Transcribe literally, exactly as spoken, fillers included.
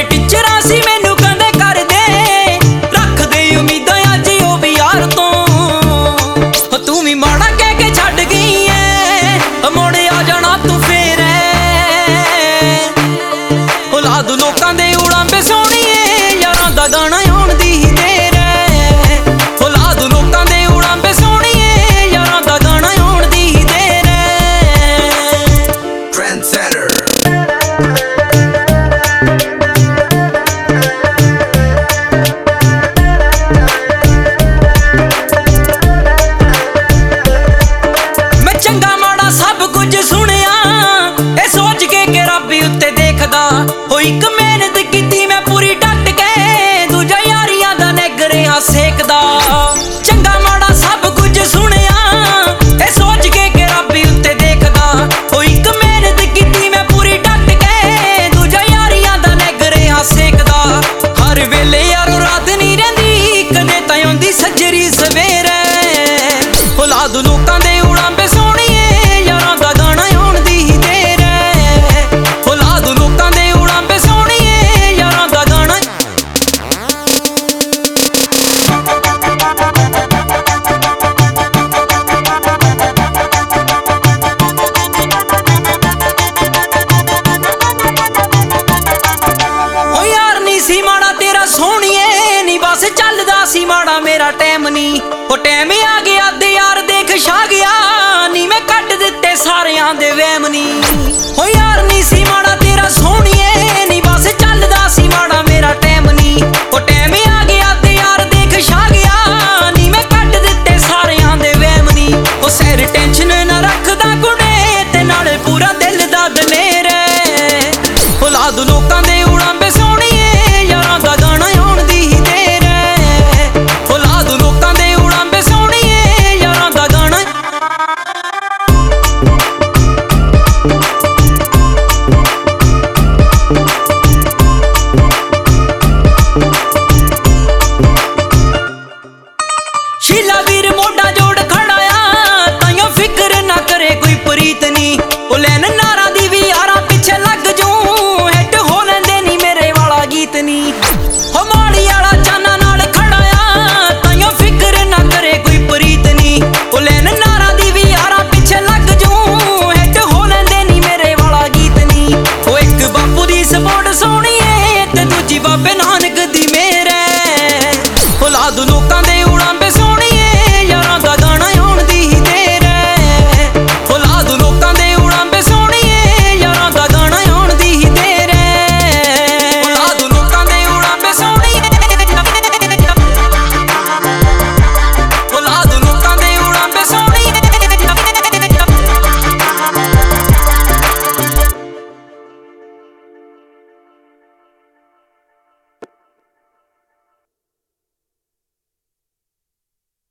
ਟੀਚਰਾਂ ਸੀ ਮੈਨੂੰ ਕਹਿੰਦੇ ਕਰਦੇ ਰੱਖਦੇ ਉਮੀਦਾਂ ਅੱਜ ਉਹ ਵੀ ਯਾਰ ਤੋਂ। ਤੂੰ ਵੀ ਮਾੜਾ ਕਹਿ ਕੇ ਛੱਡ ਗਈ ਐ ਮੁੜ ਆ ਜਾਣਾ ਤੂੰ ਫੇਰ ਔਲਾਦ ਲੋਕਾਂ ਦੇ ਉੜਾਂਬੇ ਸੋਹਣੀਏ ਯਾਰਾਂ ਦਾ ਗਾਣਾ ਆਉਣ ਦੀ ਹੀ ਦੇਰ ਐ। ਔਲਾਦ ਲੋਕਾਂ ਦੇ ਉੜਾਂਬੇ ਸੋਹਣੀਏ ਯਾਰਾਂ ਦਾ ਗਾਣਾ ਆਉਣ ਦੀ ਹੀ ਦੇਰ ਐ। Trendsetter ਸਭ ਕੁਝ ਸੁਣਿਆ ਇਹ ਸੋਚ ਕੇ ਕਿ ਰੱਬ ਉੱਤੇ ਦੇਖਦਾ ਹੋਈ ਇੱਕ ਮਿਹਨਤ ਕੀਤੀ ਮੈਂ ਪੂਰੀ ਡਟ ਕੇ ਦੂਜਾ ਯਾਰੀਆਂ ਦਾ ਨਿਗਰਿਆ ਸੇਕਦਾ। ਚੰਗਾ ਮਾੜਾ ਸਭ ਕੁਝ ਸੁਣਿਆ ਇਹ ਸੋਚ ਕੇ ਕਿ ਰੱਬ ਉੱਤੇ ਦੇਖਦਾ ਹੋਈ ਇੱਕ ਮਿਹਨਤ ਕੀਤੀ ਮੈਂ ਪੂਰੀ ਡਟ ਕੇ ਦੂਜਾ ਯਾਰੀਆਂ ਦਾ ਨਿਗਰਿਆ ਸੇਕਦਾ। ਹਰ ਵੇਲੇ ਯਾਰੋ ਰਾਤ ਨਹੀਂ ਰਹਿੰਦੀ ਕਦੇ ਤਾਂ ਆਉਂਦੀ ਸੱਜਰੀ ਸਵੇਰੇ। ਔਲਾਦ ਲੋਕਾਂ ਦੇ ਉੜਾਂਬੇ ਸੋਹਣੀਏ ਯਾਰਾਂ ਦਾ ਗਾਣਾ ਆਉਣ ਦੀ ਹੀ ਦੇਰ ਐ। ਔਲਾਦ ਲੋਕਾਂ ਦੇ ਉੜਾਂਬੇ ਸੋਹਣੀਏ ਯਾਰਾਂ ਦਾ ਗਾਣਾ। ਓ ਯਾਰ ਨੀ ਸੀ ਮਾੜਾ ਤੇਰਾ ਸੋਹਣੀਏ ਨੀ ਬਸ ਚੱਲਦਾ ਸੀ ਮਾੜਾ ਮੇਰਾ ਟਾਈਮ ਨੀ। ਉਹ ਟਾਈਮ ਆ ਗਿਆ ਤੇ ਯਾਰ ਦੇਖ ਛਾ ਗਿਆ ਨੀ ਮੈਂ ਕੱਢ ਦਿੱਤੇ ਸਾਰਿਆਂ ਦੇ ਵਹਿਮ ਨੀ। ਓ ਯਾਰ ਨੀ ਸੀ ਮਾੜਾ ਤੇਰਾ ਸੋਹਣੀਏ ਨੀ ਬਸ ਚੱਲਦਾ ਸੀ ਮਾੜਾ ਮੇਰਾ ਟਾਈਮ ਨੀ। ਉਹ ਟਾਈਮ ਆ ਗਿਆ ਤੇ ਯਾਰ ਦੇਖ ਛਾ ਗਿਆ ਨੀ ਮੈਂ ਕੱਢ ਦਿੱਤੇ ਸਾਰਿਆਂ ਦੇ ਵਹਿਮ ਨੀ। ਉਹ ਸੈਰ ਟੈਨਸ਼ਨ ਨਾ ਰੱਖਦਾ ਕੁੜੇ ਤੇ ਨਾਲੇ ਪੂਰਾ ਦਿਲ ਦਾ ਦਲੇਰ। ਔਲਾਦ ਲੋਕਾਂ ਦੇ ਉੜਾਂਬੇ ਸੋਹਣੀਏ ਯਾਰਾਂ ਦਾ ਗਾਣਾ ਆਉਣ ਦੀ ਹੀ ਦੇਰ ਐ। ਔਲਾਦ ਲੋਕਾਂ ਦੇ ਉੜਾਂਬੇ ਸੋਹਣੀਏ ਯਾਰਾਂ ਦਾ ਗਾਣਾ। ਸ਼ੀਲਾ ਵੀਰ ਮੋਢਾ ਜੋੜ ਖੜਾ ਆ ਤਾਈਓ ਫਿਕਰ ਨਾ ਕਰੇ ਕੋਈ ਪ੍ਰੀਤ ਨੀ। ਉਹ ਲੈਣ ਨਾਰਾਂ ਦੀ ਵੀ ਯਾਰਾਂ ਪਿੱਛੇ ਲੱਗ ਜੂ ਹਿੱਟ ਹੋ ਲੈਂਦੇ ਨੀ ਮੇਰੇ ਵਾਲਾ ਗੀਤ ਨੀ।